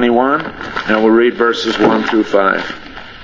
21, and we'll read verses 1 through 5.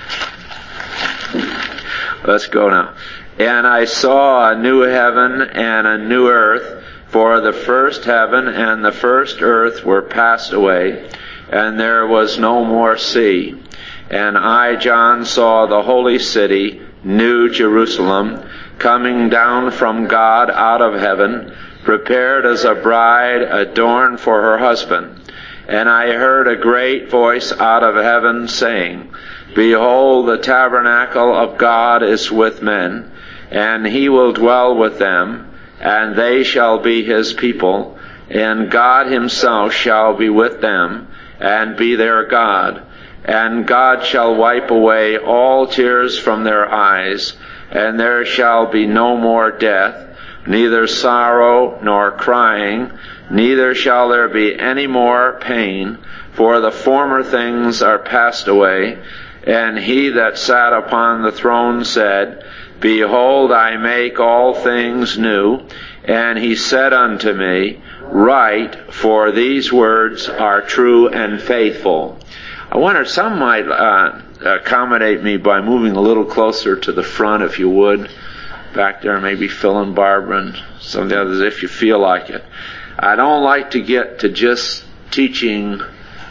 Let's go now. And I saw a new heaven and a new earth, for the first heaven and the first earth were passed away, and there was no more sea. And I, John, saw the holy city, New Jerusalem, coming down from God out of heaven, prepared as a bride adorned for her husband. And I heard a great voice out of heaven saying, Behold, the tabernacle of God is with men, and he will dwell with them, and they shall be his people, and God himself shall be with them, and be their God. And God shall wipe away all tears from their eyes, and there shall be no more death, neither sorrow nor crying, neither shall there be any more pain, for the former things are passed away. And he that sat upon the throne said, Behold, I make all things new. And he said unto me, Write, for these words are true and faithful. I wonder, some might accommodate me by moving a little closer to the front, if you would. Back there, maybe Phil and Barbara and some of the others, if you feel like it. I don't like to get to just teaching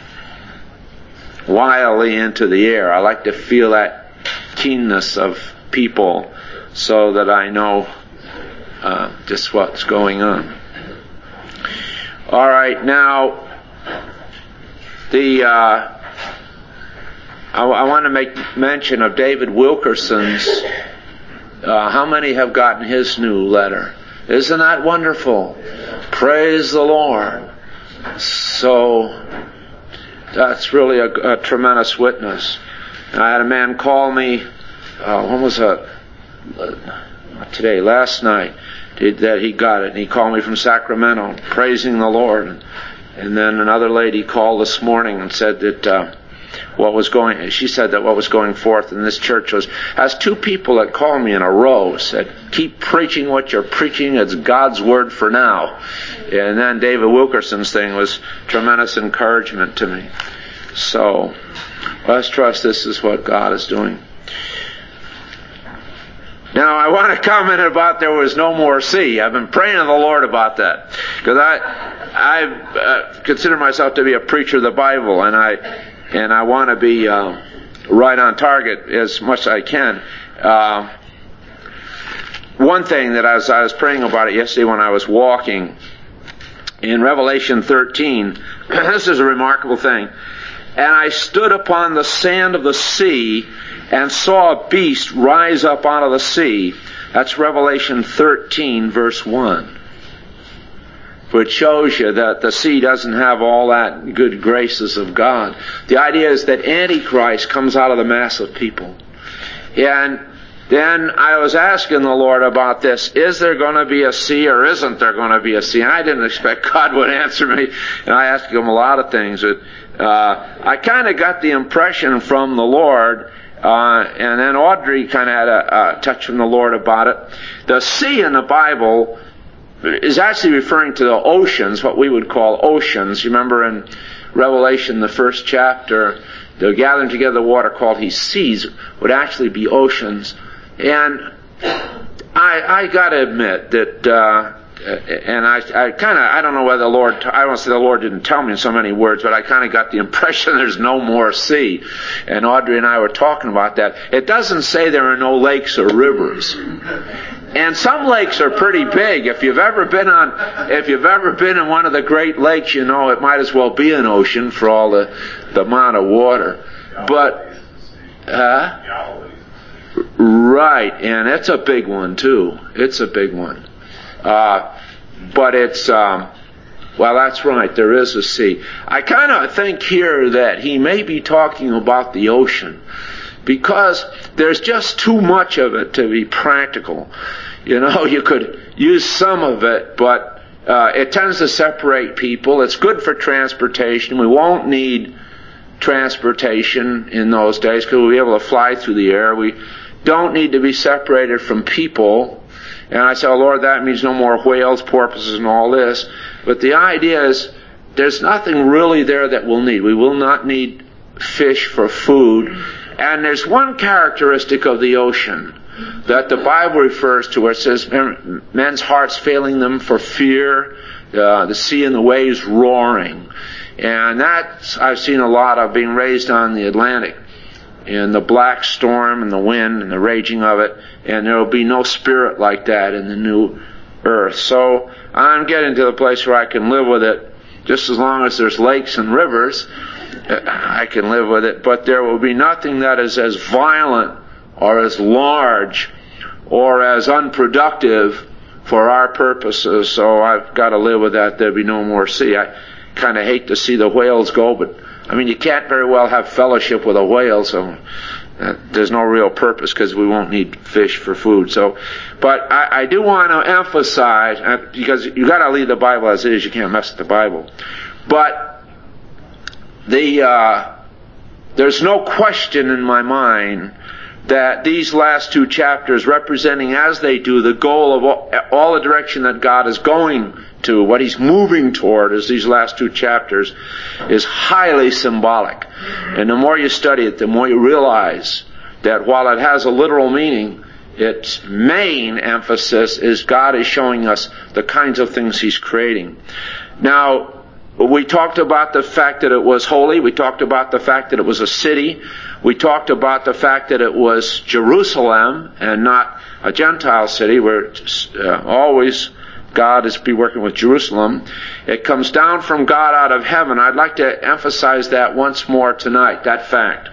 wildly into the air. I like to feel that keenness of people so that I know just what's going on. All right, now I want to make mention of David Wilkerson's. How many have gotten his new letter? Isn't that wonderful? Praise the Lord. So that's really a tremendous witness. And I had a man call me, when was that? Today, last night, that he got it. And he called me from Sacramento, praising the Lord. And then another lady called this morning and said that she said that what was going forth in this church was, as two people that called me in a row said, keep preaching what you're preaching, it's God's word for now. And then David Wilkerson's thing was tremendous encouragement to me. So, let's trust this is what God is doing. Now, I want to comment about there was no more sea. I've been praying to the Lord about that. Because I consider myself to be a preacher of the Bible, and I want to be right on target as much as I can. One thing that I was praying about it yesterday when I was walking, in Revelation 13, this is a remarkable thing. And I stood upon the sand of the sea and saw a beast rise up out of the sea. That's Revelation 13, verse 1. Which shows you that the sea doesn't have all that good graces of God. The idea is that Antichrist comes out of the mass of people. And then I was asking the Lord about this. Is there going to be a sea or isn't there going to be a sea? And I didn't expect God would answer me. And I asked him a lot of things. But I kind of got the impression from the Lord, and then Audrey kind of had a touch from the Lord about it. The sea in the Bible is actually referring to the oceans, what we would call oceans. You remember in Revelation, the first chapter, the gathering together of the water called he seas would actually be oceans. And I got to admit that, and I don't know whether the Lord, I don't say the Lord didn't tell me in so many words, but I kind of got the impression there's no more sea. And Audrey and I were talking about that. It doesn't say there are no lakes or rivers. And some lakes are pretty big. If you've ever been in one of the Great Lakes, you know it might as well be an ocean for all the amount of water. But, right, and it's a big one too. It's a big one. But it's, well, that's right, there is a sea. I kind of think here that he may be talking about the ocean, because there's just too much of it to be practical. You know, you could use some of it, but it tends to separate people. It's good for transportation. We won't need transportation in those days because we'll be able to fly through the air. We don't need to be separated from people. And I said, oh Lord, that means no more whales, porpoises, and all this. But the idea is there's nothing really there that we'll need. We will not need fish for food. And there's one characteristic of the ocean that the Bible refers to where it says men's hearts failing them for fear, the sea and the waves roaring. And that I've seen a lot of being raised on the Atlantic, and the black storm and the wind and the raging of it, and there will be no spirit like that in the new earth. So I'm getting to the place where I can live with it. Just as long as there's lakes and rivers, I can live with it. But there will be nothing that is as violent or as large or as unproductive for our purposes. So I've got to live with that. There'll be no more sea. I kind of hate to see the whales go, but I mean, you can't very well have fellowship with a whale, so there's no real purpose because we won't need fish for food. So, but I do want to emphasize, because you got to leave the Bible as it is. You can't mess with the Bible. But there's no question in my mind that these last two chapters, representing as they do the goal of all the direction that God is going to, what He's moving toward, is these last two chapters, is highly symbolic. And the more you study it, the more you realize that while it has a literal meaning, its main emphasis is God is showing us the kinds of things He's creating. Now, we talked about the fact that it was holy. We talked about the fact that it was a city. We talked about the fact that it was Jerusalem and not a Gentile city, where always God is be working with Jerusalem. It comes down from God out of heaven. I'd like to emphasize that once more tonight, that fact.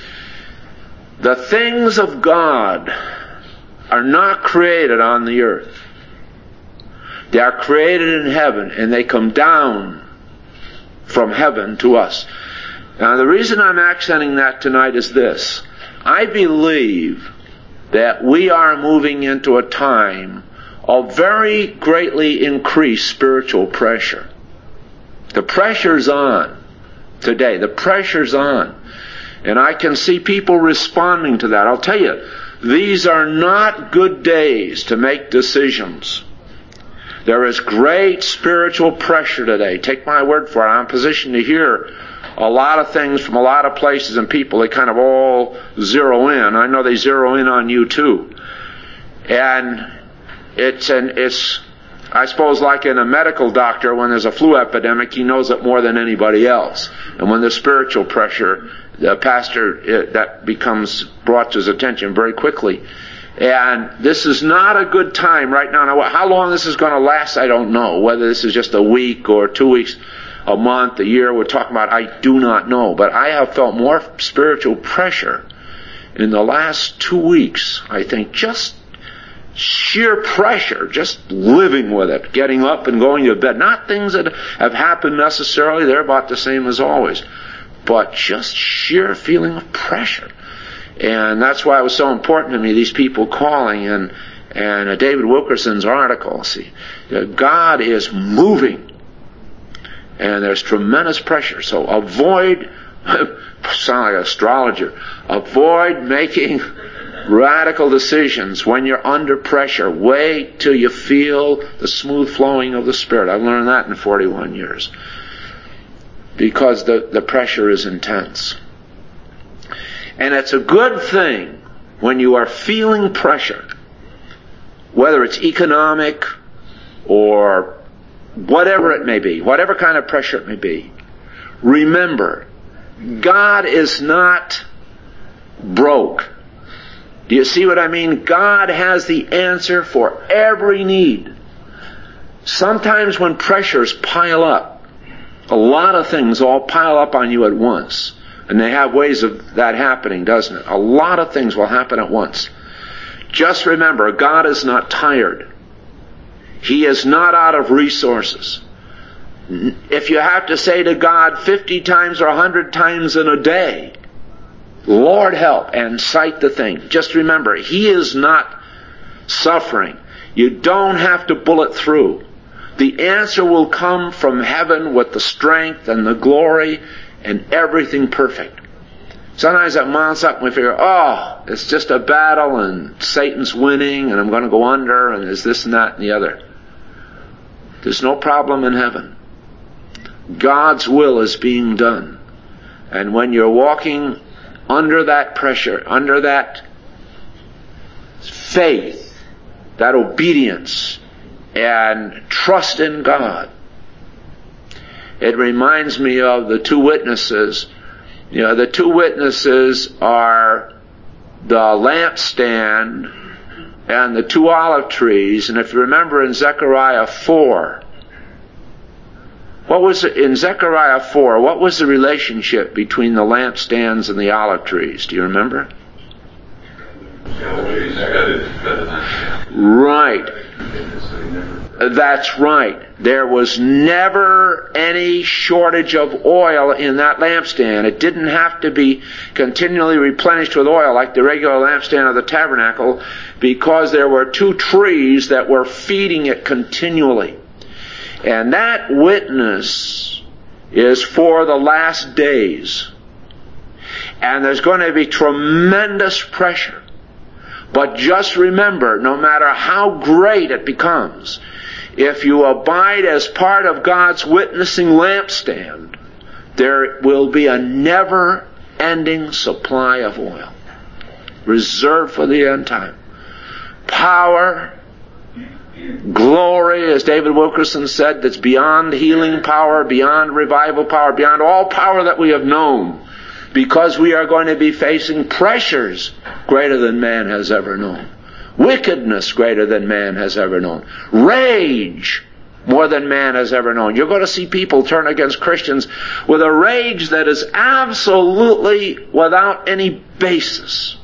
The things of God are not created on the earth. They are created in heaven, and they come down from heaven to us. Now, the reason I'm accenting that tonight is this. I believe that we are moving into a time of very greatly increased spiritual pressure. The pressure's on today. The pressure's on. And I can see people responding to that. I'll tell you, these are not good days to make decisions. There is great spiritual pressure today. Take my word for it. I'm positioned to hear a lot of things from a lot of places and people. They kind of all zero in. I know they zero in on you too. And it's I suppose like in a medical doctor, when there's a flu epidemic, he knows it more than anybody else. And when there's spiritual pressure, the pastor, that becomes brought to his attention very quickly. And this is not a good time right now. Now, how long this is going to last, I don't know. Whether this is just a week or 2 weeks, a month, a year, we're talking about, I do not know. But I have felt more spiritual pressure in the last 2 weeks. I think just sheer pressure, just living with it, getting up and going to bed. Not things that have happened necessarily. They're about the same as always. But just sheer feeling of pressure. And that's why it was so important to me, these people calling and David Wilkerson's article. See, God is moving. And there's tremendous pressure. So avoid, sound like an astrologer, avoid making radical decisions when you're under pressure. Wait till you feel the smooth flowing of the Spirit. I've learned that in 41 years. Because the pressure is intense. And it's a good thing when you are feeling pressure, whether it's economic or whatever it may be, whatever kind of pressure it may be. Remember, God is not broke. Do you see what I mean? God has the answer for every need. Sometimes when pressures pile up, a lot of things all pile up on you at once. And they have ways of that happening, doesn't it? A lot of things will happen at once. Just remember, God is not tired. He is not out of resources. If you have to say to God 50 times or 100 times in a day, Lord help, and cite the thing, just remember, He is not suffering. You don't have to bullet through. The answer will come from heaven with the strength and the glory and everything perfect. Sometimes it mounts up and we figure, it's just a battle and Satan's winning and I'm going to go under and there's this and that and the other. There's no problem in heaven. God's will is being done. And when you're walking under that pressure, under that faith, that obedience, and trust in God, it reminds me of the two witnesses. The two witnesses are the lampstand and the two olive trees. And if you remember in Zechariah 4, in Zechariah 4, what was the relationship between the lampstands and the olive trees? Do you remember? Right. That's right. There was never any shortage of oil in that lampstand. It didn't have to be continually replenished with oil like the regular lampstand of the tabernacle, because there were two trees that were feeding it continually. And that witness is for the last days. And there's going to be tremendous pressure. But just remember, no matter how great it becomes, if you abide as part of God's witnessing lampstand, there will be a never-ending supply of oil, reserved for the end time. Power, glory, as David Wilkerson said, that's beyond healing power, beyond revival power, beyond all power that we have known, because we are going to be facing pressures greater than man has ever known. Wickedness greater than man has ever known. Rage more than man has ever known. You're going to see people turn against Christians with a rage that is absolutely without any basis.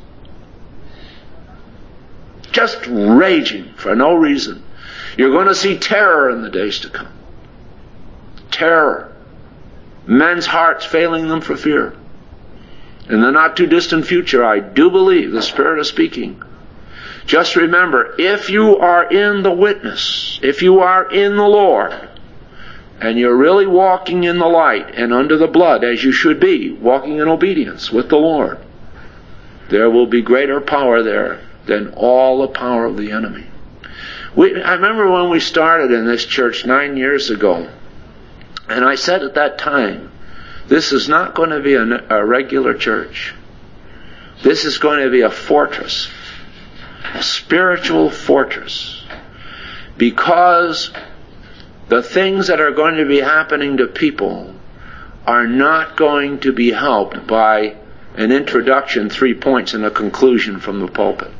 Just raging for no reason. You're going to see terror in the days to come. Terror. Men's hearts failing them for fear. In the not too distant future, I do believe the Spirit is speaking. Just remember, if you are in the witness, if you are in the Lord, and you're really walking in the light and under the blood as you should be, walking in obedience with the Lord, there will be greater power there than all the power of the enemy. I remember when we started in this church 9 years ago, and I said at that time, this is not going to be a regular church. This is going to be a fortress, a spiritual fortress, because the things that are going to be happening to people are not going to be helped by an introduction, 3 points, and a conclusion from the pulpit.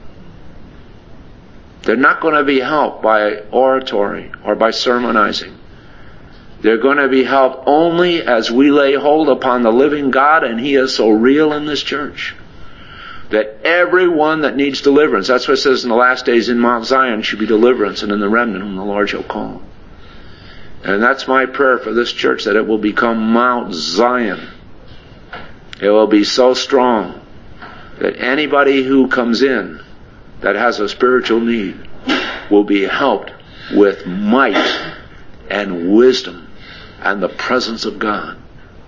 They're not going to be helped by oratory or by sermonizing. They're going to be helped only as we lay hold upon the living God, and He is so real in this church that everyone that needs deliverance, that's what it says in the last days, in Mount Zion should be deliverance, and in the remnant whom the Lord shall call. And that's my prayer for this church, that it will become Mount Zion. It will be so strong that anybody who comes in that has a spiritual need will be helped with might and wisdom and the presence of God.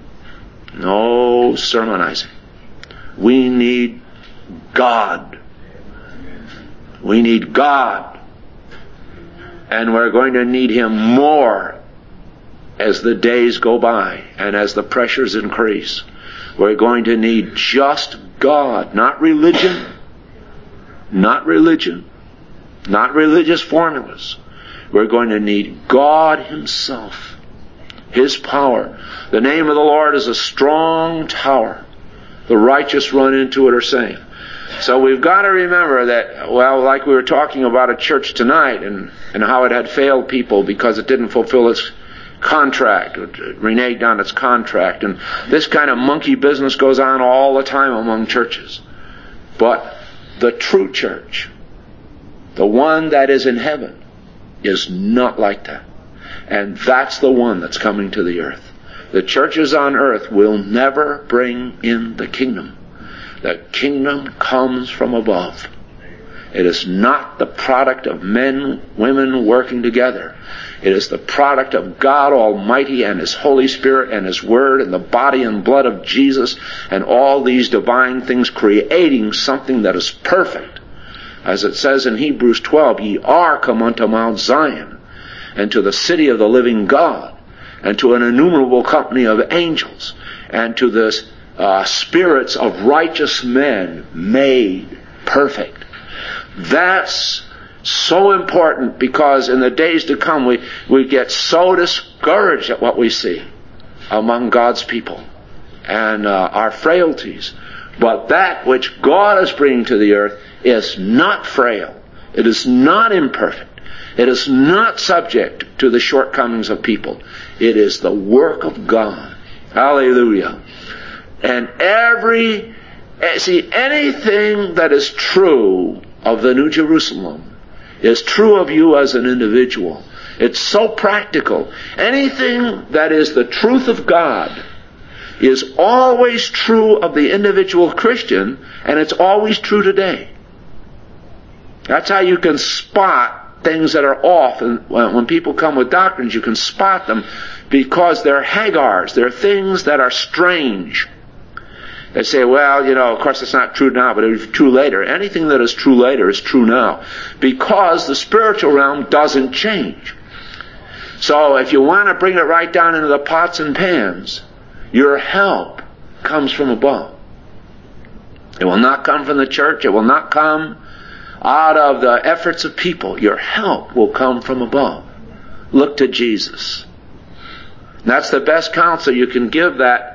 No sermonizing. We need God. We need God. And we're going to need Him more as the days go by and as the pressures increase. We're going to need just God, not religion, not religion, not religious formulas. We're going to need God Himself, His power. The name of the Lord is a strong tower. The righteous run into it, are saying. So we've got to remember that, well, like we were talking about a church tonight and how it had failed people because it didn't fulfill its contract, it reneged on its contract. And this kind of monkey business goes on all the time among churches. But the true church, the one that is in heaven, is not like that. And that's the one that's coming to the earth. The churches on earth will never bring in the kingdom. The kingdom comes from above. It is not the product of men, women working together. It is the product of God Almighty and His Holy Spirit and His Word and the body and blood of Jesus and all these divine things creating something that is perfect. As it says in Hebrews 12, ye are come unto Mount Zion and to the city of the living God and to an innumerable company of angels, and to the spirits of righteous men made perfect. That's so important, because in the days to come we get so discouraged at what we see among God's people and our frailties. But that which God is bringing to the earth is not frail. It is not imperfect. It is not subject to the shortcomings of people. It is the work of God. Hallelujah. And anything that is true of the New Jerusalem is true of you as an individual. It's so practical. Anything that is the truth of God is always true of the individual Christian, and it's always true today. That's how you can spot things that are off. And when people come with doctrines, you can spot them because they're hagars. They're things that are strange. They say, well, of course it's not true now, but it'll be true later. Anything that is true later is true now, because the spiritual realm doesn't change. So if you want to bring it right down into the pots and pans, your help comes from above. It will not come from the church. It will not come out of the efforts of people. Your help will come from above. Look to Jesus. And that's the best counsel you can give that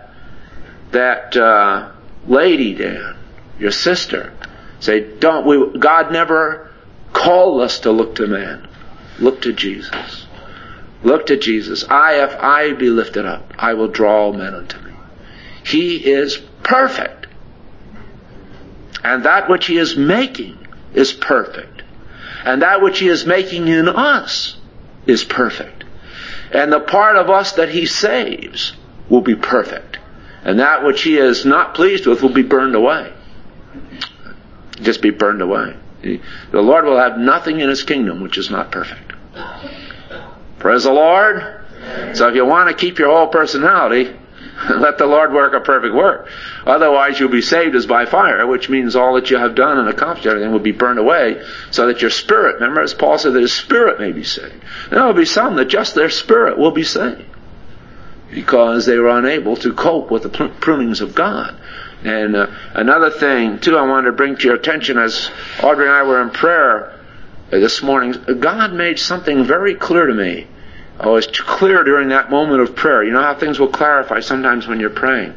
lady, Dan, your sister. Say, God never called us to look to man. Look to Jesus. Look to Jesus. If I be lifted up, I will draw all men unto me. He is perfect. And that which He is making is perfect. And that which He is making in us is perfect. And the part of us that He saves will be perfect. And that which He is not pleased with will be burned away. Just be burned away. The Lord will have nothing in His kingdom which is not perfect. Praise the Lord. So if you want to keep your whole personality, let the Lord work a perfect work. Otherwise you'll be saved as by fire, which means all that you have done and accomplished, everything will be burned away, so that your spirit, remember as Paul said, that his spirit may be saved. There will be some that just their spirit will be saved, because they were unable to cope with the prunings of God. And another thing, too, I wanted to bring to your attention as Audrey and I were in prayer this morning, God made something very clear to me. It was clear during that moment of prayer. You know how things will clarify sometimes when you're praying.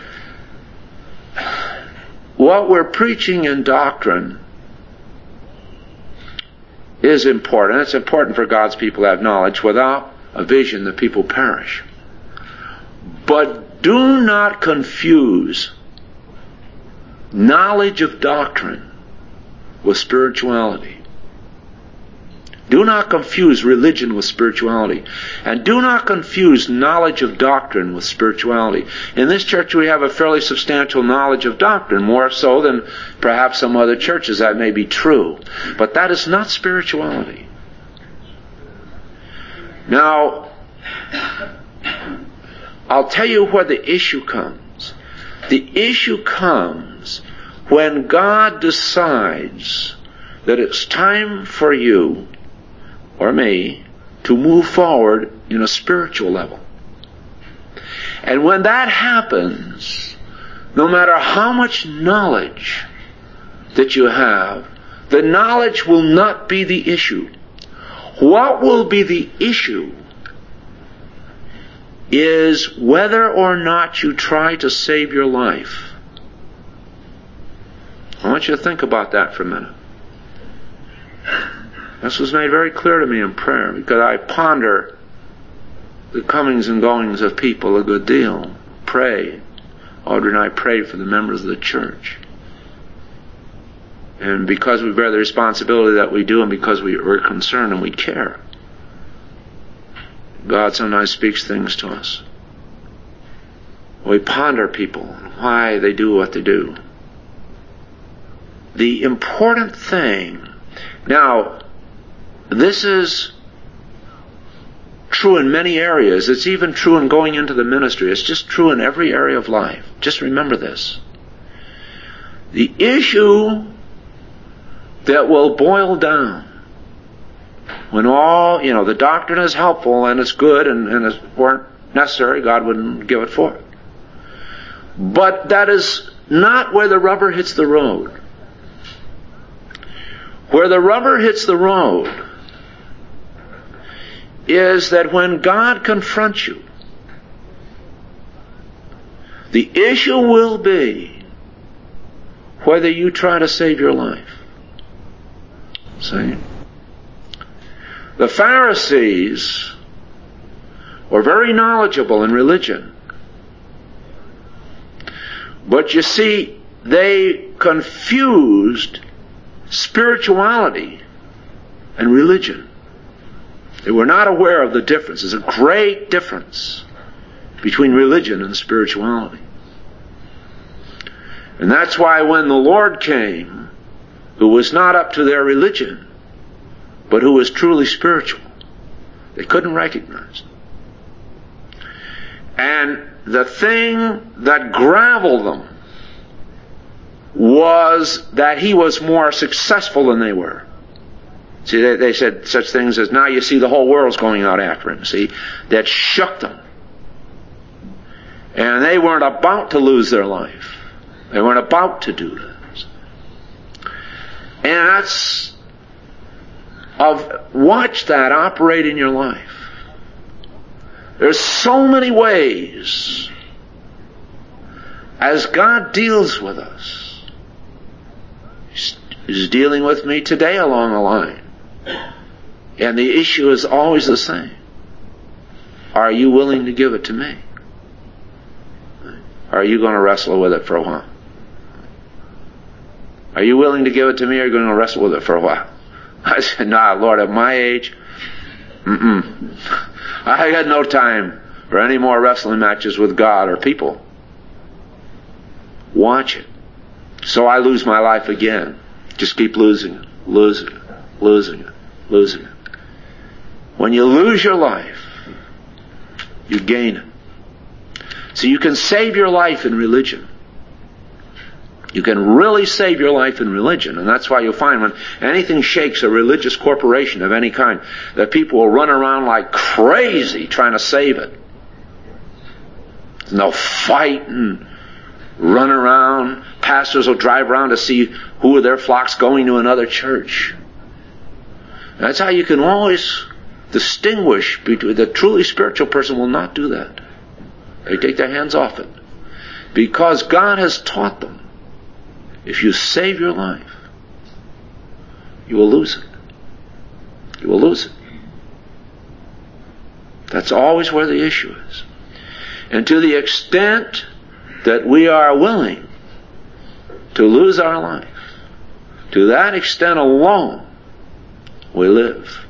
What we're preaching in doctrine is important. It's important for God's people to have knowledge. Without a vision, the people perish. But do not confuse knowledge of doctrine with spirituality. Do not confuse religion with spirituality. And do not confuse knowledge of doctrine with spirituality. In this church we have a fairly substantial knowledge of doctrine, more so than perhaps some other churches. That may be true. But that is not spirituality. Now, I'll tell you where the issue comes. The issue comes when God decides that it's time for you or me to move forward in a spiritual level. And when that happens, no matter how much knowledge that you have, the knowledge will not be the issue. What will be the issue is whether or not you try to save your life. I want you to think about that for a minute. This was made very clear to me in prayer, because I ponder the comings and goings of people a good deal. Pray. Audrey and I prayed for the members of the church. And because we bear the responsibility that we do, and because we're concerned and we care, God sometimes speaks things to us. We ponder people and why they do what they do. The important thing, now, this is true in many areas. It's even true in going into the ministry. It's just true in every area of life. Just remember this. The issue that will boil down when all, the doctrine is helpful and it's good and it's important, necessary, God wouldn't give it forth. But that is not where the rubber hits the road. Where the rubber hits the road is that when God confronts you, the issue will be whether you try to save your life. See? The Pharisees were very knowledgeable in religion. But you see, they confused spirituality and religion. They were not aware of the difference. There's a great difference between religion and spirituality. And that's why when the Lord came, who was not up to their religion, but who was truly spiritual, they couldn't recognize him. And the thing that graveled them was that he was more successful than they were. See, they said such things as, now you see the whole world's going out after him. See, that shook them. And they weren't about to lose their life. They weren't about to do this. And that's, watch that operate in your life. There's so many ways as God deals with us. He's dealing with me today along the line. And the issue is always the same. Are you willing to give it to me? Are you going to wrestle with it for a while? Are you willing to give it to me, or are you going to wrestle with it for a while? I said, nah, Lord, at my age, I got no time for any more wrestling matches with God or people. Watch it. So I lose my life again. Just keep losing it, losing it, losing it, losing it. When you lose your life, you gain it. So you can save your life in religion. You can really save your life in religion. And that's why you'll find when anything shakes a religious corporation of any kind, that people will run around like crazy trying to save it. And they'll fight and run around. Pastors will drive around to see who of their flock's going to another church. And that's how you can always distinguish between the truly spiritual person will not do that. They take their hands off it. Because God has taught them, if you save your life, you will lose it. You will lose it. That's always where the issue is. And to the extent that we are willing to lose our life, to that extent alone, we live.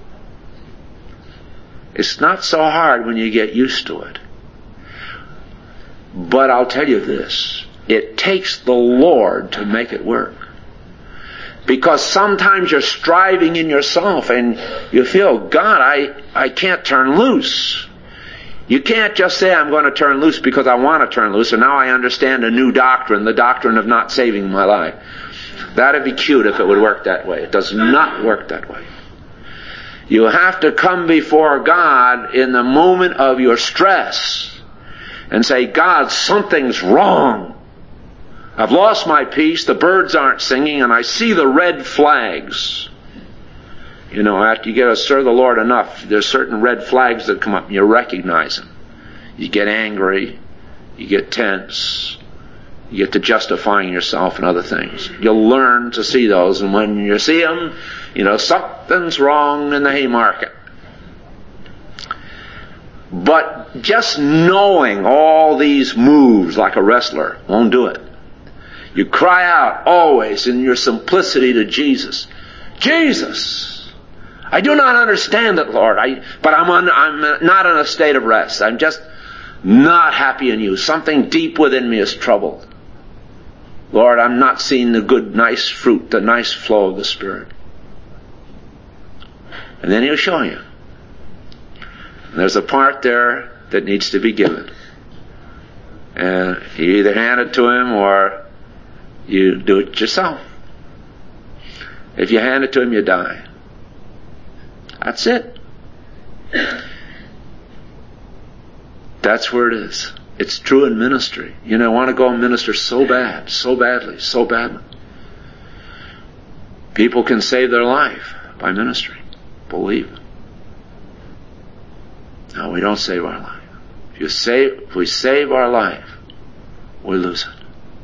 It's not so hard when you get used to it. But I'll tell you this, it takes the Lord to make it work. Because sometimes you're striving in yourself and you feel, God, I can't turn loose. You can't just say, I'm going to turn loose because I want to turn loose, and now I understand a new doctrine, the doctrine of not saving my life. That'd be cute if it would work that way. It does not work that way. You have to come before God in the moment of your stress and say, God, something's wrong. I've lost my peace, the birds aren't singing, and I see the red flags. You know, after you get to serve the Lord enough, there's certain red flags that come up and you recognize them. You get angry, you get tense, you get to justifying yourself and other things. You'll learn to see those, and when you see them, you know, something's wrong in the Haymarket. But just knowing all these moves like a wrestler won't do it. You cry out always in your simplicity to Jesus. Jesus! I do not understand it, Lord, but I'm not in a state of rest. I'm just not happy in you. Something deep within me is troubled. Lord, I'm not seeing the good, nice fruit, the nice flow of the Spirit. And then He'll show you. And there's a part there that needs to be given. And you either hand it to Him or you do it yourself. If you hand it to Him, you die. That's it. That's where it is. It's true in ministry. You know, I want to go and minister so bad, so badly, so badly. People can save their life by ministry. Believe it. No, we don't save our life. If we save our life, we lose it.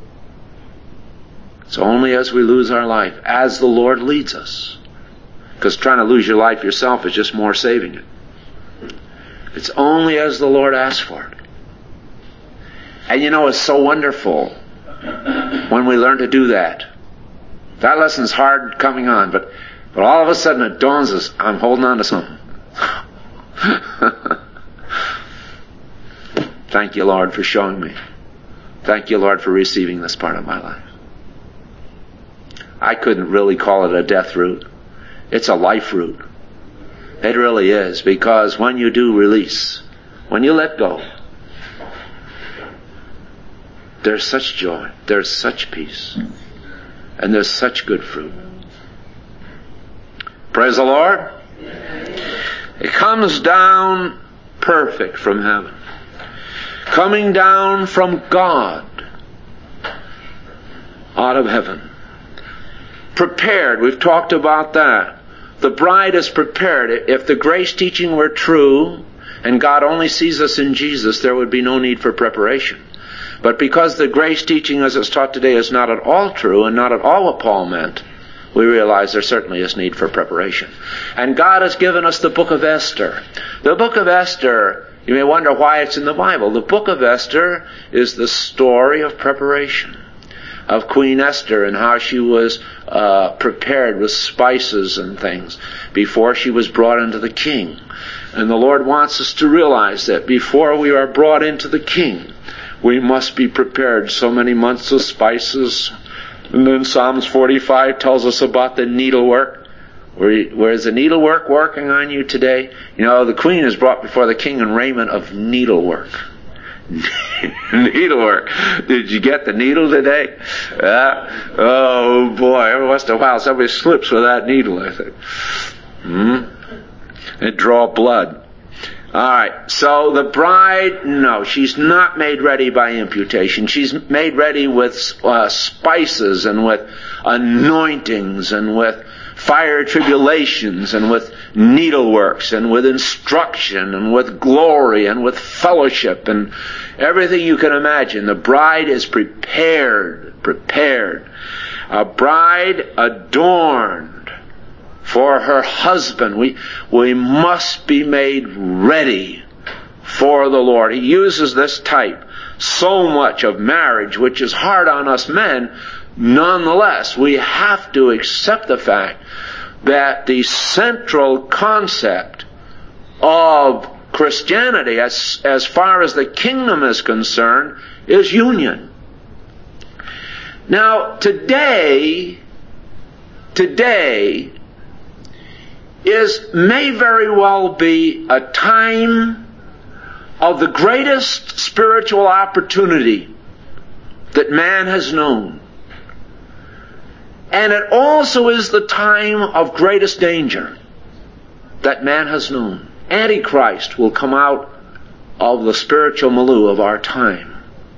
It's only as we lose our life, as the Lord leads us. Because trying to lose your life yourself is just more saving it. It's only as the Lord asks for it. And you know, it's so wonderful when we learn to do that. That lesson's hard coming on, but all of a sudden it dawns us, I'm holding on to something. Thank you, Lord, for showing me. Thank you, Lord, for receiving this part of my life. I couldn't really call it a death route. It's a life route. It really is, because when you do release, when you let go, there's such joy, there's such peace, and there's such good fruit. Praise the Lord. It comes down perfect from heaven. Coming down from God out of heaven. Prepared, we've talked about that. The bride is prepared. If the grace teaching were true, and God only sees us in Jesus, there would be no need for preparation. But because the grace teaching as it's taught today is not at all true, and not at all what Paul meant, we realize there certainly is need for preparation. And God has given us the book of Esther. The book of Esther, you may wonder why it's in the Bible. The book of Esther is the story of preparation, of Queen Esther and how she was prepared with spices and things before she was brought into the king. And the Lord wants us to realize that before we are brought into the king, we must be prepared. So many months of spices. And then Psalms 45 tells us about the needlework. Where is the needlework working on you today? You know, the queen is brought before the king in raiment of needlework. Needlework. Did you get the needle today? Oh boy, every once in a while somebody slips with that needle, I think. It draw blood. Alright, so the bride, no, she's not made ready by imputation. She's made ready with spices and with anointings and with fire tribulations and with needleworks and with instruction and with glory and with fellowship and everything you can imagine. The bride is prepared. A bride adorned for her husband. We must be made ready for the Lord. He uses this type so much of marriage, which is hard on us men. Nonetheless, we have to accept the fact that the central concept of Christianity, as far as the kingdom is concerned, is union. Now, today may very well be a time of the greatest spiritual opportunity that man has known. And it also is the time of greatest danger that man has known. Antichrist will come out of the spiritual milieu of our time.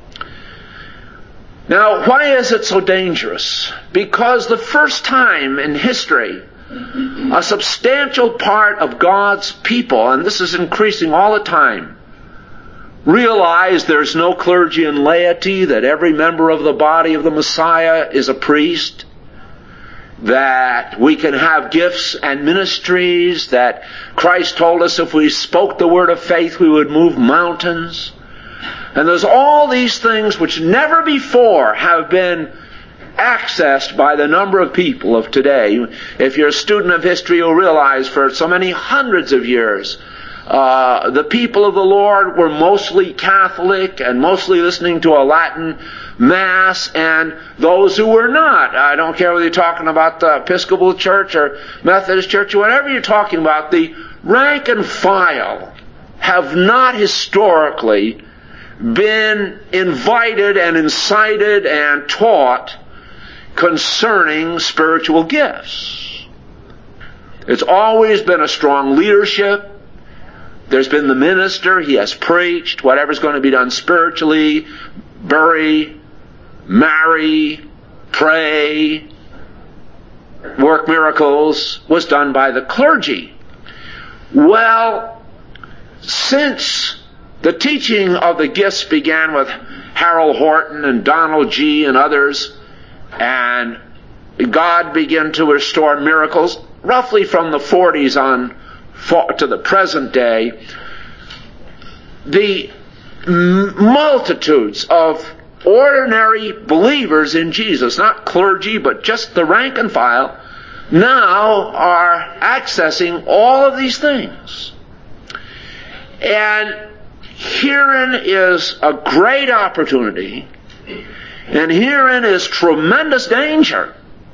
Now, why is it so dangerous? Because the first time in history, a substantial part of God's people, and this is increasing all the time, realize there's no clergy and laity, that every member of the body of the Messiah is a priest, that we can have gifts and ministries, that Christ told us if we spoke the word of faith we would move mountains. And there's all these things which never before have been accessed by the number of people of today. If you're a student of history, you'll realize for so many hundreds of years, the people of the Lord were mostly Catholic and mostly listening to a Latin Mass, and those who were not, I don't care whether you're talking about the Episcopal Church or Methodist Church or whatever you're talking about, the rank and file have not historically been invited and incited and taught concerning spiritual gifts. It's always been a strong leadership There's been the minister, he has preached, whatever's going to be done spiritually, bury, marry, pray, work miracles, was done by the clergy. Well, since the teaching of the gifts began with Harold Horton and Donald G. and others, and God began to restore miracles, roughly from the 40s on to the present day, the multitudes of ordinary believers in Jesus, not clergy, but just the rank and file, now are accessing all of these things. And herein is a great opportunity, and herein is tremendous danger.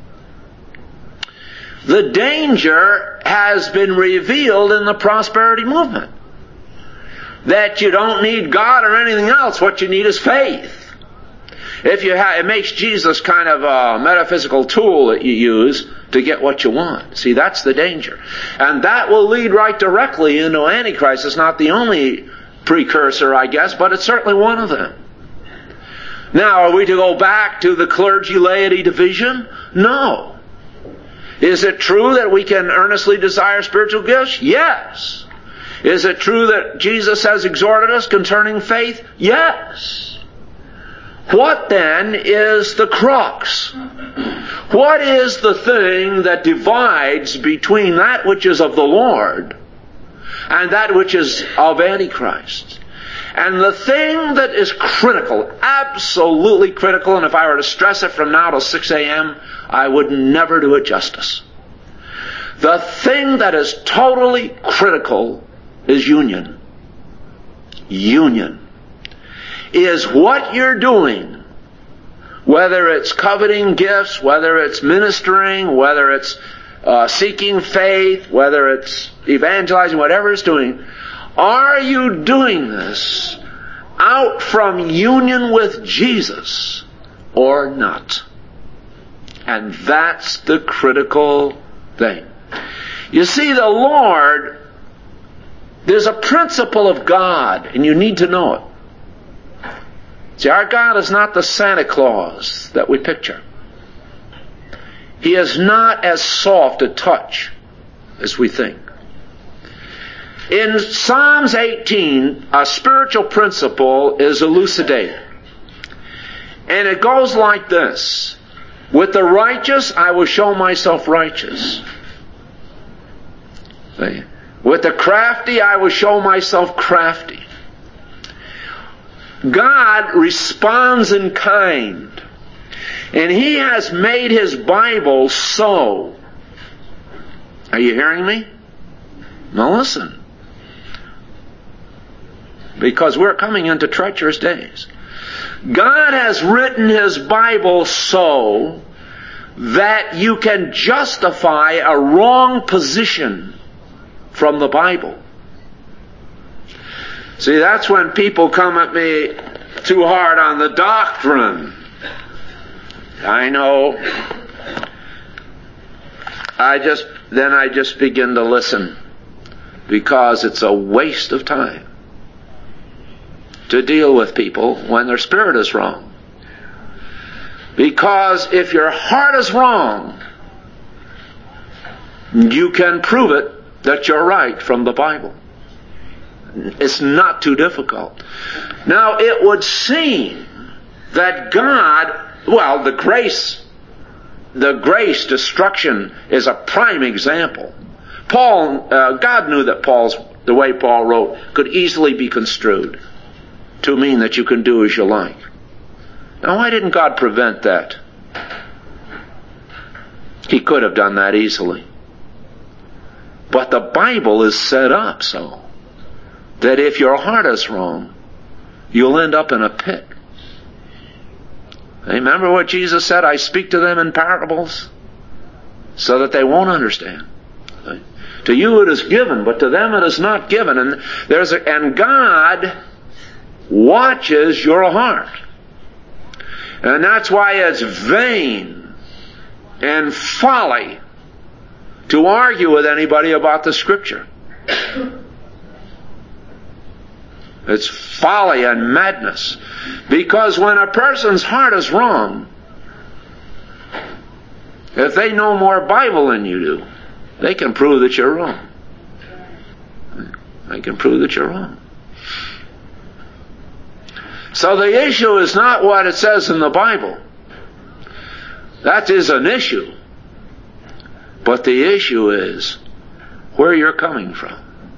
The danger has been revealed in the prosperity movement. That you don't need God or anything else. What you need is faith. It makes Jesus kind of a metaphysical tool that you use to get what you want. See, that's the danger. And that will lead right directly into Antichrist. It's not the only precursor, I guess, but it's certainly one of them. Now, are we to go back to the clergy-laity division? No. Is it true that we can earnestly desire spiritual gifts? Yes. Is it true that Jesus has exhorted us concerning faith? Yes. What then is the crux? What is the thing that divides between that which is of the Lord and that which is of Antichrist? And the thing that is critical, absolutely critical, and if I were to stress it from now till 6 a.m., I would never do it justice. The thing that is totally critical is union. Union is what you're doing, whether it's coveting gifts, whether it's ministering, whether it's seeking faith, whether it's evangelizing, whatever it's doing. Are you doing this out from union with Jesus or not? And that's the critical thing. You see, the Lord, there's a principle of God, and you need to know it. See, our God is not the Santa Claus that we picture. He is not as soft a touch as we think. In Psalms 18, a spiritual principle is elucidated. And it goes like this. With the righteous, I will show myself righteous. See? With the crafty, I will show myself crafty. God responds in kind. And He has made His Bible so. Are you hearing me? Now listen. Because we're coming into treacherous days. God has written His Bible so that you can justify a wrong position from the Bible. See, that's when people come at me too hard on the doctrine. I know. I just begin to listen, because it's a waste of time to deal with people when their spirit is wrong. Because if your heart is wrong, you can prove it that you're right from the Bible. It's not too difficult. Now, it would seem that God, well, the grace destruction is a prime example. God knew that the way Paul wrote could easily be construed to mean that you can do as you like. Now, why didn't God prevent that? He could have done that easily. But the Bible is set up so that if your heart is wrong, you'll end up in a pit. Remember what Jesus said? I speak to them in parables so that they won't understand. To you it is given, but to them it is not given. And God watches your heart. And that's why it's vain and folly to argue with anybody about the Scripture. It's folly and madness. Because when a person's heart is wrong, if they know more Bible than you do, they can prove that you're wrong. They can prove that you're wrong. So the issue is not what it says in the Bible. That is an issue. But the issue is where you're coming from.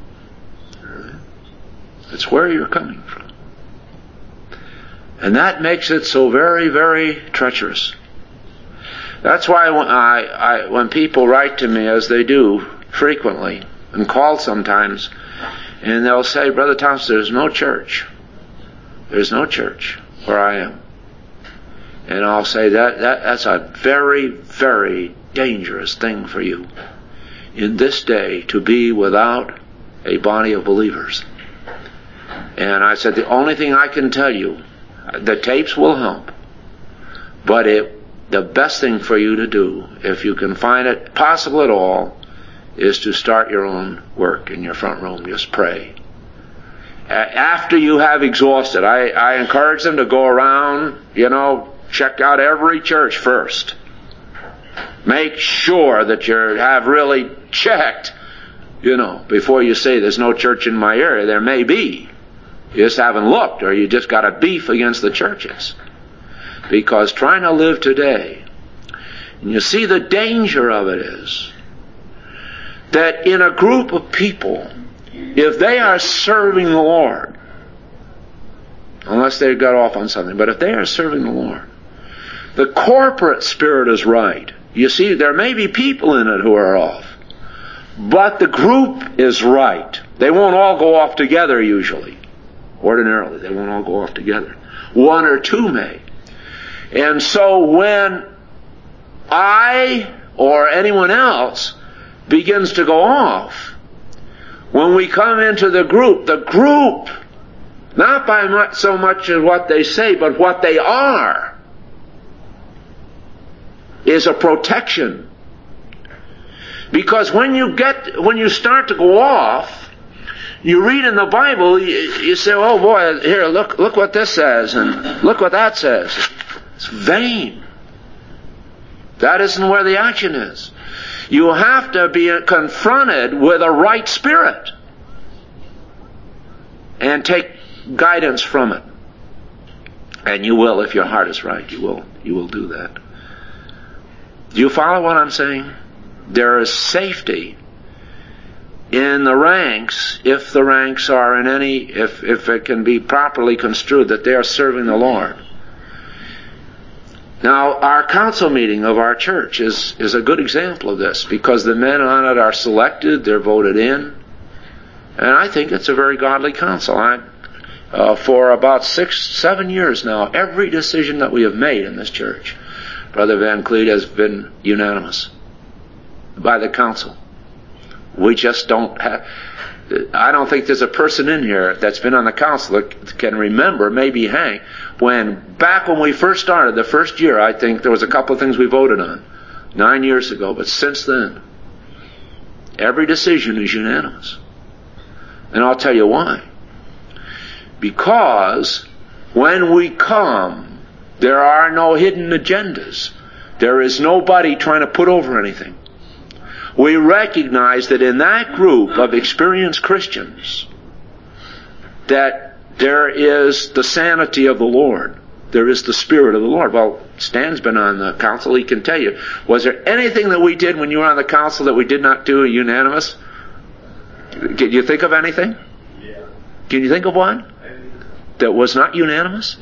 It's where you're coming from. And that makes it so very, very treacherous. That's why when people write to me, as they do frequently, and call sometimes, and they'll say, Brother Thompson, there's no church. There's no church where I am. And I'll say that's a very, very dangerous thing for you in this day, to be without a body of believers. And I said, the only thing I can tell you, the tapes will help, but the best thing for you to do, if you can find it possible at all, is to start your own work in your front room. Just pray. After you have exhausted, I encourage them to go around, check out every church first. Make sure that you have really checked, before you say there's no church in my area. There may be. You just haven't looked, or you just got a beef against the churches. Because trying to live today, and you see the danger of it is that in a group of people, if they are serving the Lord, unless they got off on something, but if they are serving the Lord, the corporate spirit is right. You see, there may be people in it who are off, but the group is right. They won't all go off together usually. Ordinarily, they won't all go off together. One or two may. And so when I or anyone else begins to go off, when we come into the group, not by so much as what they say, but what they are, is a protection. Because when you start to go off, you read in the Bible, you say, oh boy, here, look what this says, and look what that says. It's vain. That isn't where the action is. You have to be confronted with a right spirit and take guidance from it. And you will, if your heart is right, you will do that. Do you follow what I'm saying? There is safety in the ranks, if the ranks are if it can be properly construed that they are serving the Lord. Now, our council meeting of our church is a good example of this, because the men on it are selected, they're voted in, and I think it's a very godly council. For about 6-7 years now, every decision that we have made in this church, Brother Van Cleet, has been unanimous by the council. We just don't have... I don't think there's a person in here that's been on the council that can remember, maybe Hank, back when we first started, the first year, I think there was a couple of things we voted on 9 years ago, but since then, every decision is unanimous. And I'll tell you why. Because when we come, there are no hidden agendas. There is nobody trying to put over anything. We recognize that in that group of experienced Christians, that there is the sanity of the Lord. There is the Spirit of the Lord. Well, Stan's been on the council. He can tell you. Was there anything that we did when you were on the council that we did not do unanimous? Can you think of anything? Yeah. Can you think of one that was not unanimous?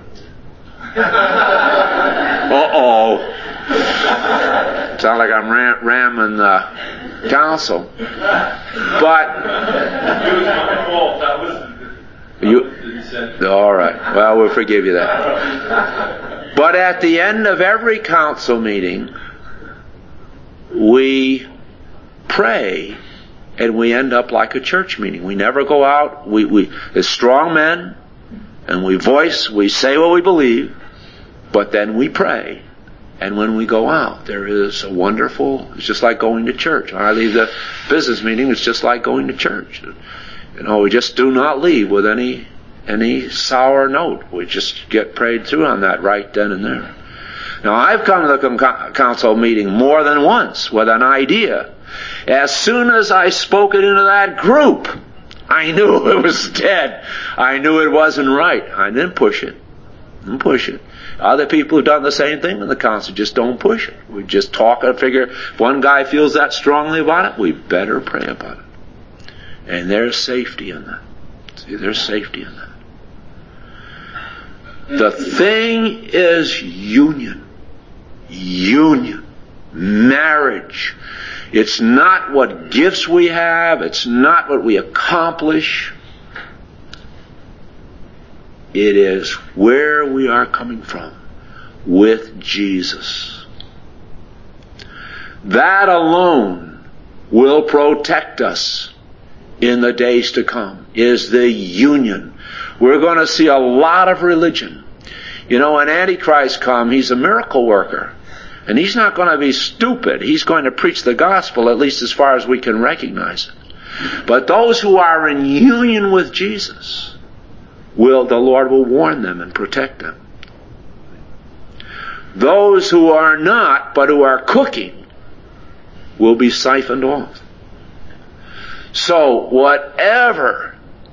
Uh-oh. Sound like I'm ramming the council. But it was my fault. That was all right. Well, we'll forgive you that. But at the end of every council meeting, we pray, and we end up like a church meeting. We never go out. We as strong men, and we say what we believe, but then we pray. And when we go out, there is a wonderful, it's just like going to church. When I leave the business meeting, it's just like going to church. We just do not leave with any sour note. We just get prayed through on that right then and there. Now, I've come to the council meeting more than once with an idea. As soon as I spoke it into that group, I knew it was dead. I knew it wasn't right. I didn't push it. Other people have done the same thing in the council. Just don't push it. We just talk and figure, if one guy feels that strongly about it, we better pray about it. And there's safety in that. See, there's safety in that. The thing is union. Marriage. It's not what gifts we have. It's not what we accomplish. It is where we are coming from with Jesus. That alone will protect us in the days to come, is the union. We're going to see a lot of religion. When Antichrist comes, he's a miracle worker. And he's not going to be stupid. He's going to preach the gospel, at least as far as we can recognize it. But those who are in union with Jesus, the Lord will warn them and protect them. Those who are not, but who are cooking, will be siphoned off. So, whatever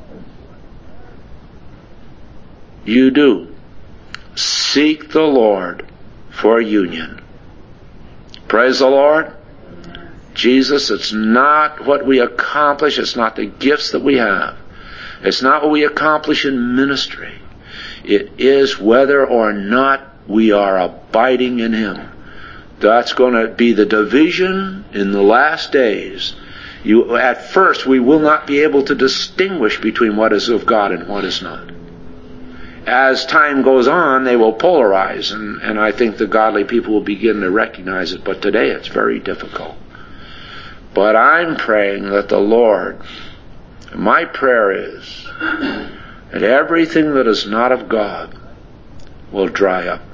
you do, seek the Lord for union. Praise the Lord. Jesus, it's not what we accomplish. It's not the gifts that we have. It's not what we accomplish in ministry. It is whether or not we are abiding in Him. That's going to be the division in the last days. At first, we will not be able to distinguish between what is of God and what is not. As time goes on, they will polarize, and I think the godly people will begin to recognize it. But today it's very difficult. But I'm praying that the Lord, my prayer is that everything that is not of God will dry up.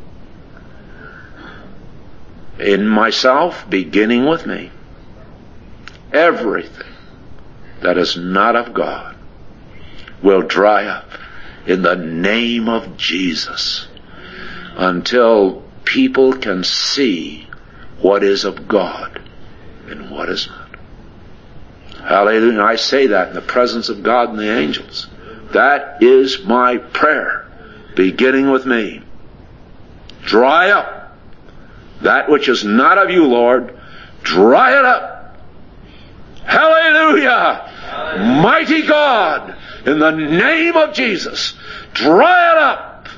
In myself, beginning with me, everything that is not of God will dry up in the name of Jesus, until people can see what is of God and what is not. Hallelujah. I say that in the presence of God and the angels. That is my prayer, beginning with me. Dry up that which is not of you, Lord. Dry it up. Hallelujah. Mighty God, in the name of Jesus, dry it up,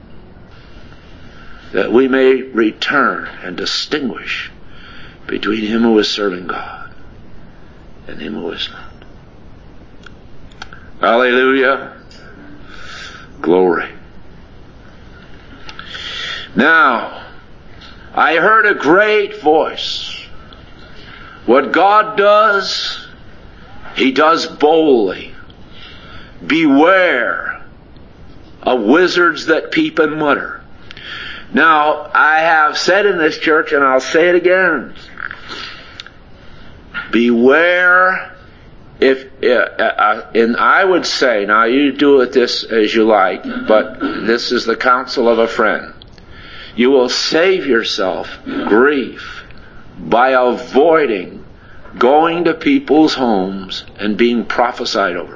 that we may return and distinguish between him who is serving God and him who is not. Hallelujah. Glory. Now, I heard a great voice. What God does, He does boldly. Beware of wizards that peep and mutter. Now, I have said in this church, and I'll say it again, beware and I would say, now you do it this as you like, but this is the counsel of a friend. You will save yourself grief by avoiding going to people's homes and being prophesied over.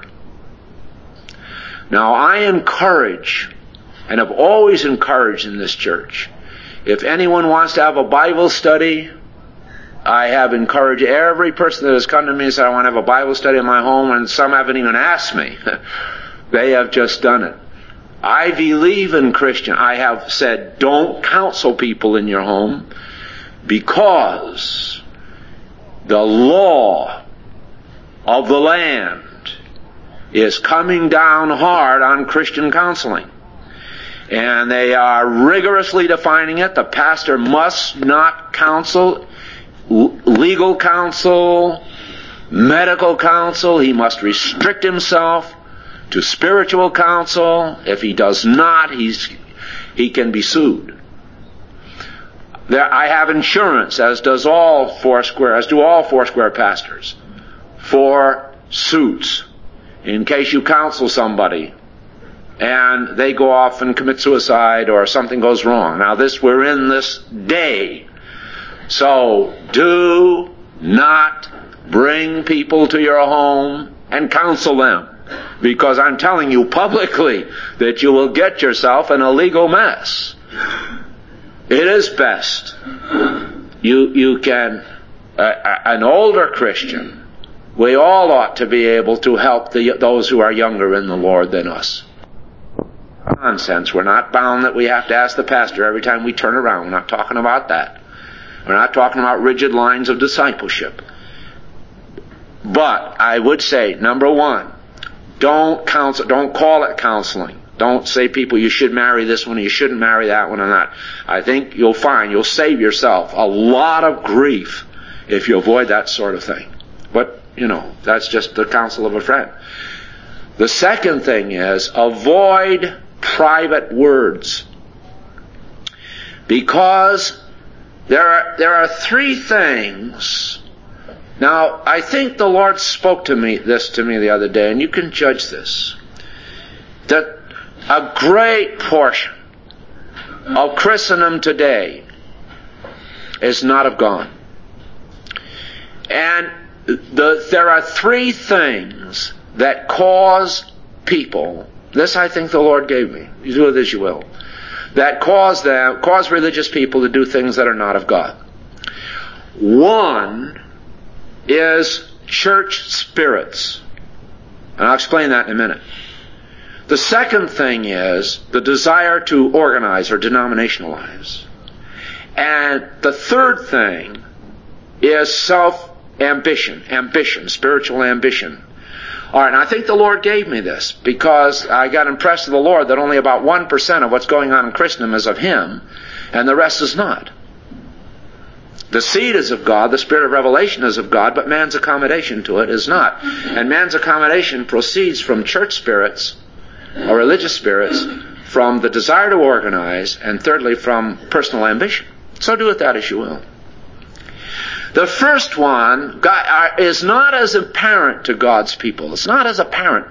Now, I encourage, and have always encouraged in this church, if anyone wants to have a Bible study, I have encouraged every person that has come to me and said, I want to have a Bible study in my home, and some haven't even asked me. They have just done it. I believe in Christian. I have said, don't counsel people in your home, because the law of the land is coming down hard on Christian counseling. And they are rigorously defining it. The pastor must not counsel, legal counsel, medical counsel. He must restrict himself to spiritual counsel. If he does not, he can be sued. I have insurance, as do all Foursquare pastors, for suits. in case you counsel somebody and they go off and commit suicide or something goes wrong. Now we're in this day. So do not bring people to your home and counsel them, because I'm telling you publicly that you will get yourself in a legal mess. It is best you can, an older Christian, we all ought to be able to help those who are younger in the Lord than us. Nonsense. We're not bound that we have to ask the pastor every time we turn around. We're not talking about that. We're not talking about rigid lines of discipleship. But I would say, number one, don't call it counseling. Don't say people you should marry this one, you shouldn't marry that one, or that. I think you'll save yourself a lot of grief if you avoid that sort of thing. But, that's just the counsel of a friend. The second thing is, avoid private words. Because there are three things. Now, I think the Lord spoke to me the other day, and you can judge this, that a great portion of Christendom today is not of God. And there are three things that cause people, this I think the Lord gave me, you do it as you will, that cause religious people to do things that are not of God. One is church spirits. And I'll explain that in a minute. The second thing is the desire to organize or denominationalize. And the third thing is ambition, spiritual ambition. All right, and I think the Lord gave me this because I got impressed with the Lord that only about 1% of what's going on in Christendom is of Him, and the rest is not. The seed is of God, the spirit of revelation is of God, but man's accommodation to it is not. And man's accommodation proceeds from church spirits, or religious spirits, from the desire to organize, and thirdly, from personal ambition. So do with that as you will. The first one is not as apparent to God's people. It's not as apparent.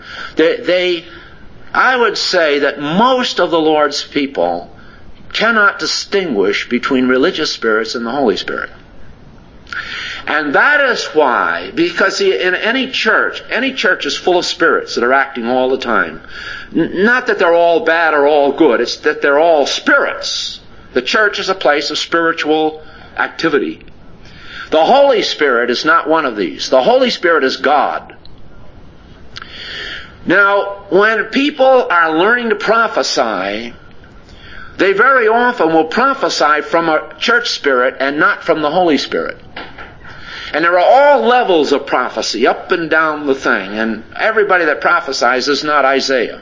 I would say that most of the Lord's people cannot distinguish between religious spirits and the Holy Spirit. And that is why, because in any church is full of spirits that are acting all the time. Not that they're all bad or all good, it's that they're all spirits. The church is a place of spiritual activity. The Holy Spirit is not one of these. The Holy Spirit is God. Now, when people are learning to prophesy, they very often will prophesy from a church spirit and not from the Holy Spirit. And there are all levels of prophecy, up and down the thing. And everybody that prophesies is not Isaiah.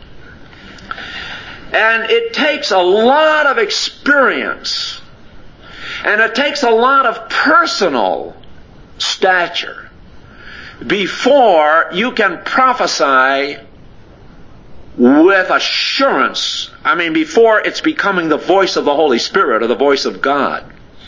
And it takes a lot of experience. And it takes a lot of personal stature before you can prophesy with assurance. Before it's becoming the voice of the Holy Spirit or the voice of God.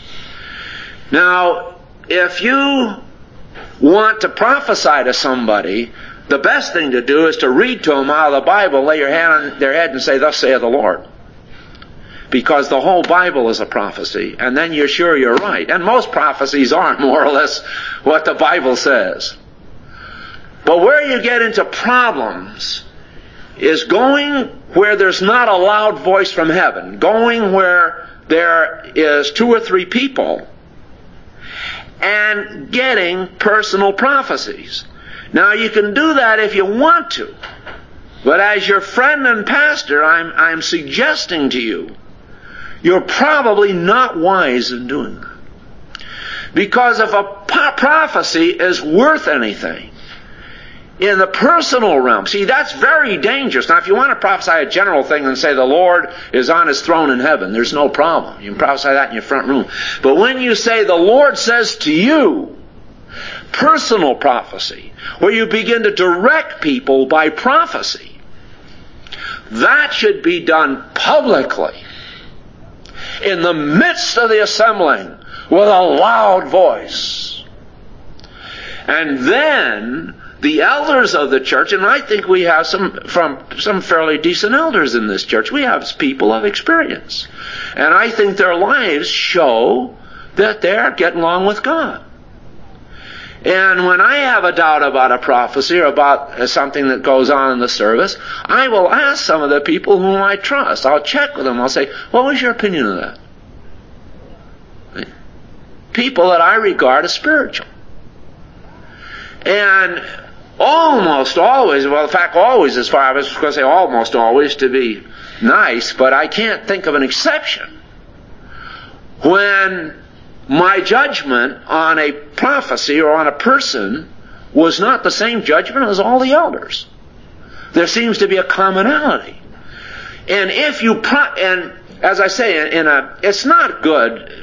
Now, if you want to prophesy to somebody, the best thing to do is to read to them out of the Bible, lay your hand on their head and say, "Thus saith the Lord." Because the whole Bible is a prophecy, and then you're sure you're right. And most prophecies aren't more or less what the Bible says. But where you get into problems is going where there's not a loud voice from heaven, going where there is 2 or 3 people, and getting personal prophecies. Now, you can do that if you want to, but as your friend and pastor, I'm suggesting to you, you're probably not wise in doing that. Because if a prophecy is worth anything, in the personal realm, see, that's very dangerous. Now, if you want to prophesy a general thing and say the Lord is on His throne in heaven, there's no problem. You can prophesy that in your front room. But when you say the Lord says to you, personal prophecy, where you begin to direct people by prophecy, that should be done publicly, in the midst of the assembling, with a loud voice. And then the elders of the church, and I think we have some fairly decent elders in this church. We have people of experience. And I think their lives show that they're getting along with God. And when I have a doubt about a prophecy or about something that goes on in the service, I will ask some of the people whom I trust. I'll check with them. I'll say, what was your opinion of that? People that I regard as spiritual. And almost always, well, in fact, always, as far as I was going to say almost always to be nice, but I can't think of an exception. When my judgment on a prophecy or on a person was not the same judgment as all the elders. There seems to be a commonality. And if you, and as I say, it's not good.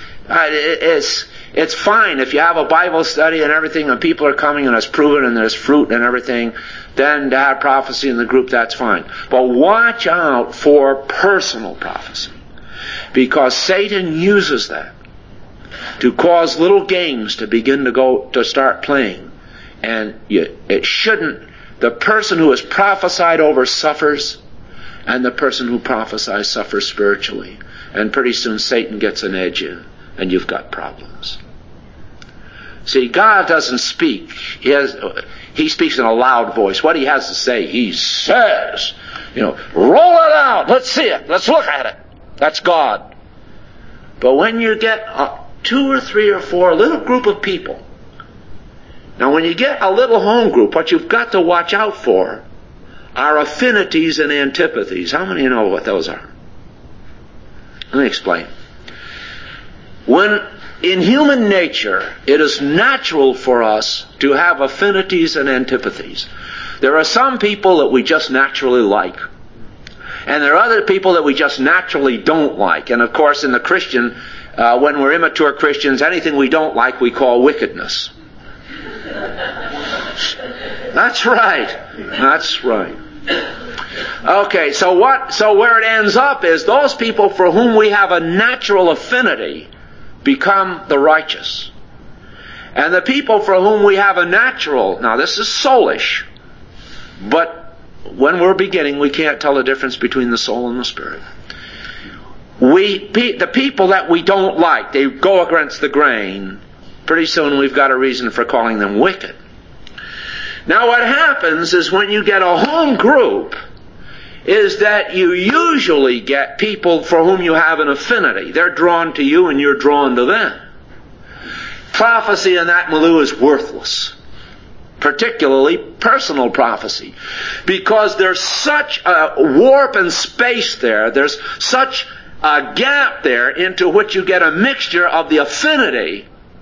It's fine if you have a Bible study and everything and people are coming and it's proven and there's fruit and everything, then to have prophecy in the group, that's fine. But watch out for personal prophecy. Because Satan uses that to cause little games to begin to start playing. And it shouldn't. The person who is prophesied over suffers, and the person who prophesies suffers spiritually. And pretty soon Satan gets an edge in, and you've got problems. See, God doesn't speak. He speaks in a loud voice. What He has to say, He says. Roll it out. Let's see it. Let's look at it. That's God. But when you get 2 or 3 or 4, a little group of people. Now when you get a little home group, what you've got to watch out for are affinities and antipathies. How many of you know what those are? Let me explain. When in human nature, it is natural for us to have affinities and antipathies. There are some people that we just naturally like. And there are other people that we just naturally don't like. And of course, in the Christian, when we're immature Christians, anything we don't like we call wickedness. That's right. That's right. Okay, so where it ends up is those people for whom we have a natural affinity become the righteous. And the people for whom we have a natural, now this is soulish, but when we're beginning, we can't tell the difference between the soul and the spirit. The people that we don't like, they go against the grain. Pretty soon we've got a reason for calling them wicked. Now what happens is when you get a home group, is that you usually get people for whom you have an affinity. They're drawn to you and you're drawn to them. Prophecy in that milieu is worthless. Particularly personal prophecy. Because there's such a warp and space there. There's such a gap there into which you get a mixture of the affinity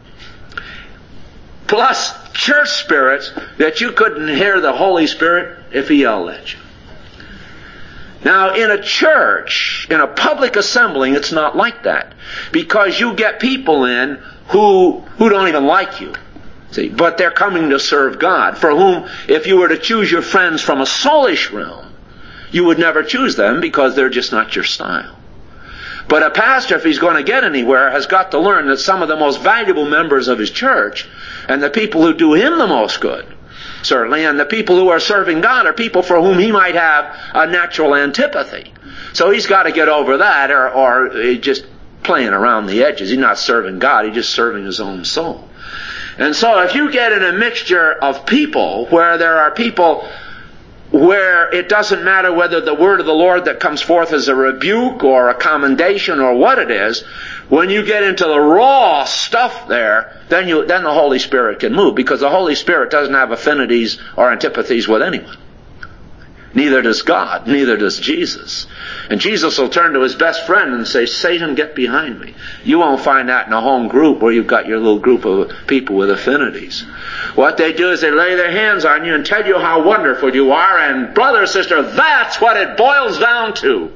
plus church spirits that you couldn't hear the Holy Spirit if He yelled at you. Now, in a church, in a public assembling, it's not like that. Because you get people in who don't even like you. See, but they're coming to serve God, for whom, if you were to choose your friends from a soulish realm, you would never choose them because they're just not your style. But a pastor, if he's going to get anywhere, has got to learn that some of the most valuable members of his church, and the people who do him the most good, certainly, and the people who are serving God are people for whom he might have a natural antipathy. So he's got to get over that, or just playing around the edges. He's not serving God, he's just serving his own soul. And so if you get in a mixture of people where there are people where it doesn't matter whether the word of the Lord that comes forth is a rebuke or a commendation or what it is, when you get into the raw stuff there, then the Holy Spirit can move, because the Holy Spirit doesn't have affinities or antipathies with anyone. Neither does God, neither does Jesus. And Jesus will turn to his best friend and say, Satan, get behind me. You won't find that in a home group where you've got your little group of people with affinities. What they do is they lay their hands on you and tell you how wonderful you are, and brother or sister, that's what it boils down to.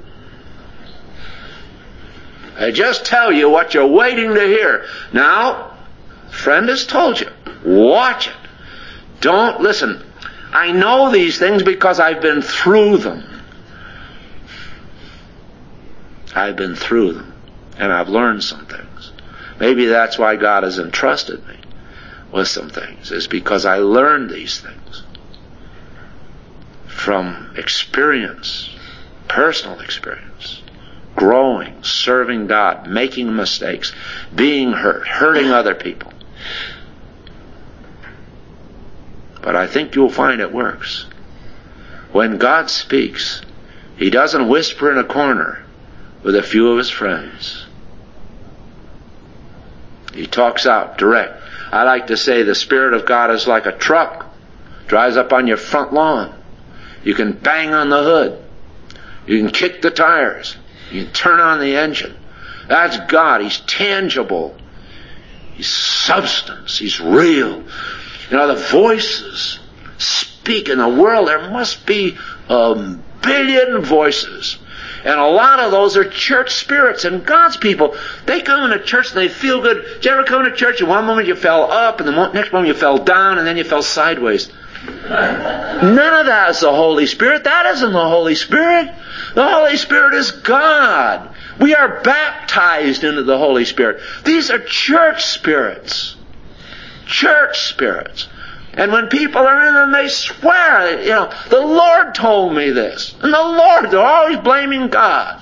They just tell you what you're waiting to hear. Now, friend has told you, watch it. Don't listen. I know these things because I've been through them. I've been through them. And I've learned some things. Maybe that's why God has entrusted me with some things is because I learned these things from experience, personal experience, growing, serving God, making mistakes, being hurt, hurting other people. But I think you'll find it works. When God speaks, He doesn't whisper in a corner with a few of His friends. He talks out direct. I like to say the Spirit of God is like a truck. Drives up on your front lawn. You can bang on the hood. You can kick the tires. You can turn on the engine. That's God. He's tangible. He's substance. He's real. You know, the voices speak in the world. There must be a billion voices. And a lot of those are church spirits and God's people. They come into church and they feel good. Did you ever come into church and one moment you fell up and the next moment you fell down and then you fell sideways? None of that is the Holy Spirit. That isn't the Holy Spirit. The Holy Spirit is God. We are baptized into the Holy Spirit. These are church spirits. Church spirits. And when people are in them, they swear, you know, the Lord told me this. And the Lord, they're always blaming God.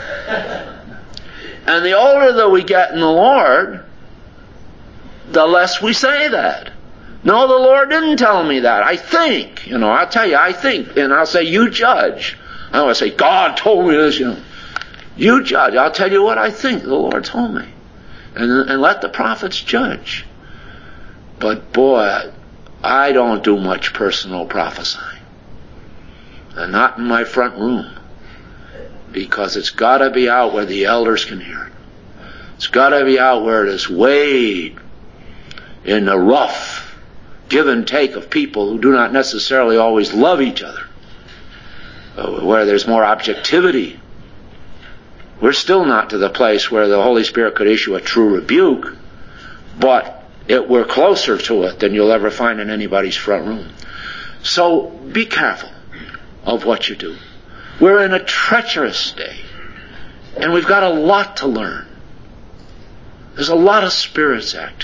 And the older that we get in the Lord, the less we say that. No, the Lord didn't tell me that. I think, you know, I'll tell you, I think. And I'll say, you judge. I don't want to say, God told me this, you know. You judge. I'll tell you what I think the Lord told me. And let the prophets judge. But boy, I don't do much personal prophesying. And not in my front room. Because it's got to be out where the elders can hear it. It's got to be out where it is weighed in the rough give and take of people who do not necessarily always love each other. Where there's more objectivity. We're still not to the place where the Holy Spirit could issue a true rebuke, but we're closer to it than you'll ever find in anybody's front room. So be careful of what you do. We're in a treacherous day, and we've got a lot to learn. There's a lot of spirits active.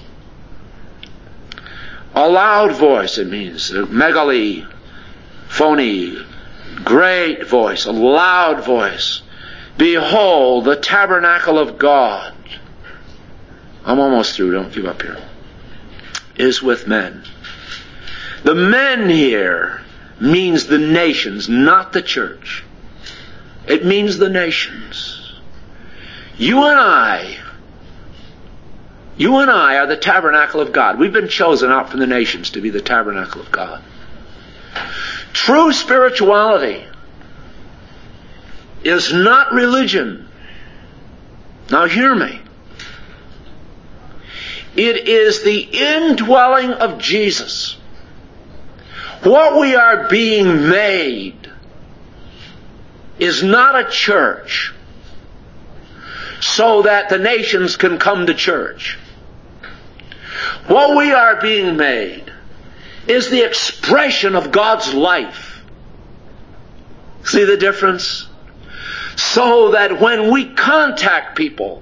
A loud voice, it means. Megaly, phony, great voice, a loud voice. Behold, the tabernacle of God. I'm almost through, don't give up here. Is with men. The men here means the nations, not the church. It means the nations. You and I are the tabernacle of God. We've been chosen out from the nations to be the tabernacle of God. True spirituality is not religion. Now hear me. It is the indwelling of Jesus. What we are being made is not a church so that the nations can come to church. What we are being made is the expression of God's life. See the difference? So that when we contact people,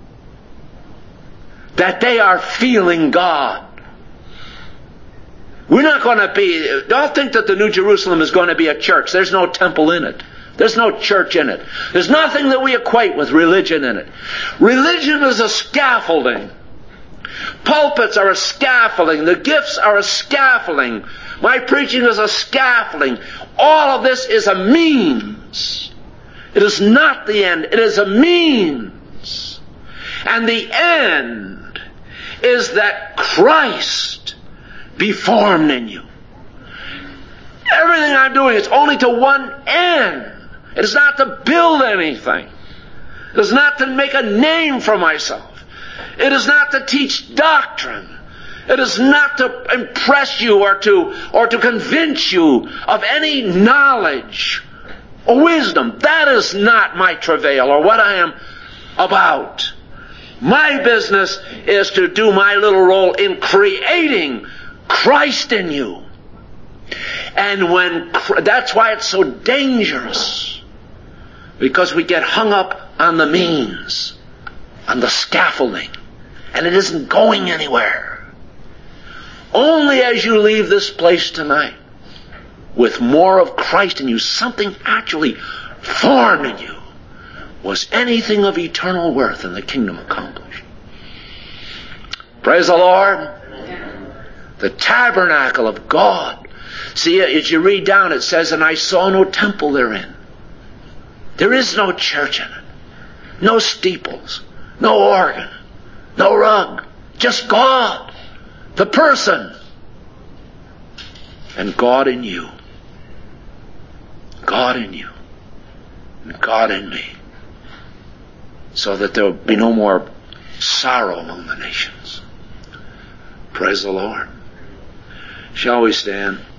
that they are feeling God. We're not going to be, don't think that the New Jerusalem is going to be a church. There's no temple in it. There's no church in it. There's nothing that we equate with religion in it. Religion is a scaffolding. Pulpits are a scaffolding. The gifts are a scaffolding. My preaching is a scaffolding. All of this is a means. It is not the end. It is a means. And the end is that Christ be formed in you. Everything I'm doing is only to one end. It is not to build anything. It is not to make a name for myself. It is not to teach doctrine. It is not to impress you or to convince you of any knowledge or wisdom. That is not my travail or what I am about. My business is to do my little role in creating Christ in you. And that's why it's so dangerous. Because we get hung up on the means, on the scaffolding, and it isn't going anywhere. only as you leave this place tonight with more of Christ in you, something actually formed in you, was anything of eternal worth in the kingdom accomplished. Praise the Lord. The tabernacle of God. See, as you read down, it says, and I saw no temple therein. There is no church in it. No steeples. No organ. No rug. Just God. The person. And God in you. God in you. And God in me. So that there will be no more sorrow among the nations. Praise the Lord. Shall we stand?